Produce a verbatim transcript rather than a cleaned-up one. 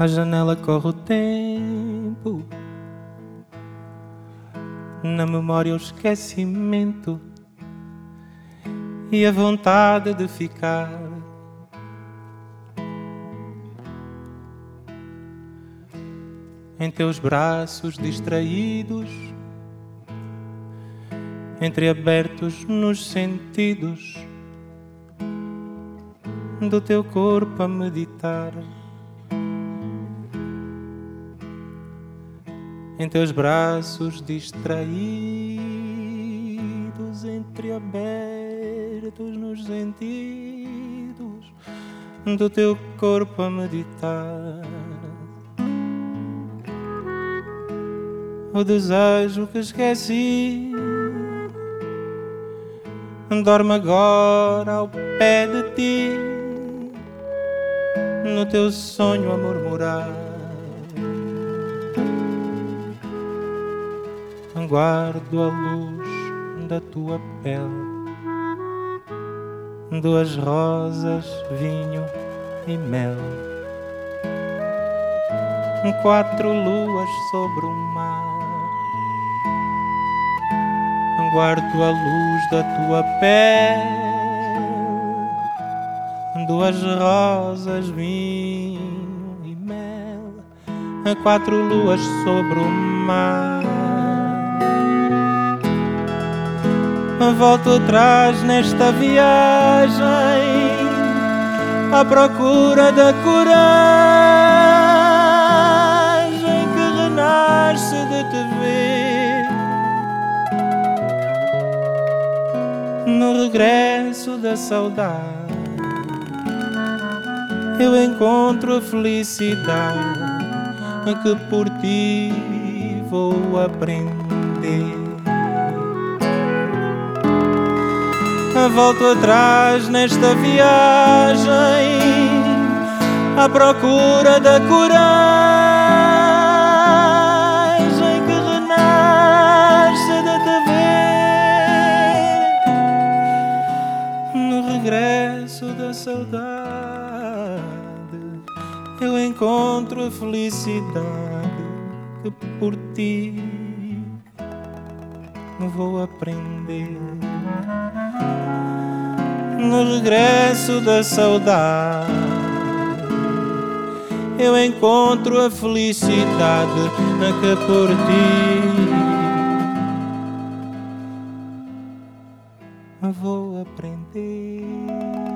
À janela corre o tempo, na memória o esquecimento e a vontade de ficar. Em teus braços distraídos, entreabertos nos sentidos do teu corpo a meditar. Em teus braços distraídos, entreabertos nos sentidos do teu corpo a meditar. O desejo que esqueci dorme agora ao pé de ti, no teu sonho a murmurar. Guardo a luz da tua pele, duas rosas, vinho e mel, quatro luas sobre o mar. Guardo a luz da tua pele, duas rosas, vinho e mel, quatro luas sobre o mar. Volto atrás nesta viagem à procura da coragem que renasce de te ver. No regresso da saudade eu encontro a felicidade que por ti vou aprender. Volto atrás nesta viagem à procura da coragem que renasce de te ver. No regresso da saudade eu encontro a felicidade que por ti vou aprender. No regresso da saudade eu encontro a felicidade que por ti vou aprender.